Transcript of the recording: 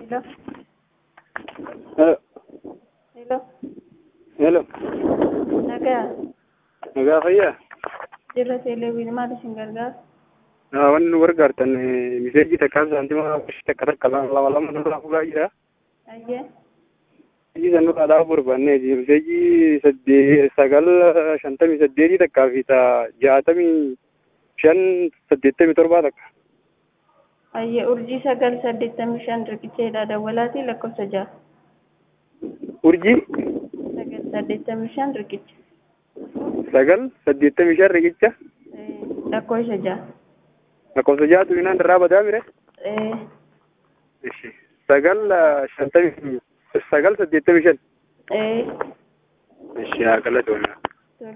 Hello. Hello. Hello. Hello. Nagaa. Nagaa fayyaa. Jirra teeleewwiin maal isin gargaara? Wanni nu gargaartan miseejii takkaan saantima takka lama nurraa fuudhaa jira. Ayyee. Miseejii san nurraa dhaabuu barbaanneeti. Miseejii 958 takkaa fi 65 takka. Ayyee urjii 985 riqicheedha dawwalaatii lakkoofsa 6. Urjii 985 riqicha. 985 riqicha. Lakkoofsa 6. Lakkoofsa 6tu inaan irraa badaa mire. Ishi 985. Ishi haa qalatoomna.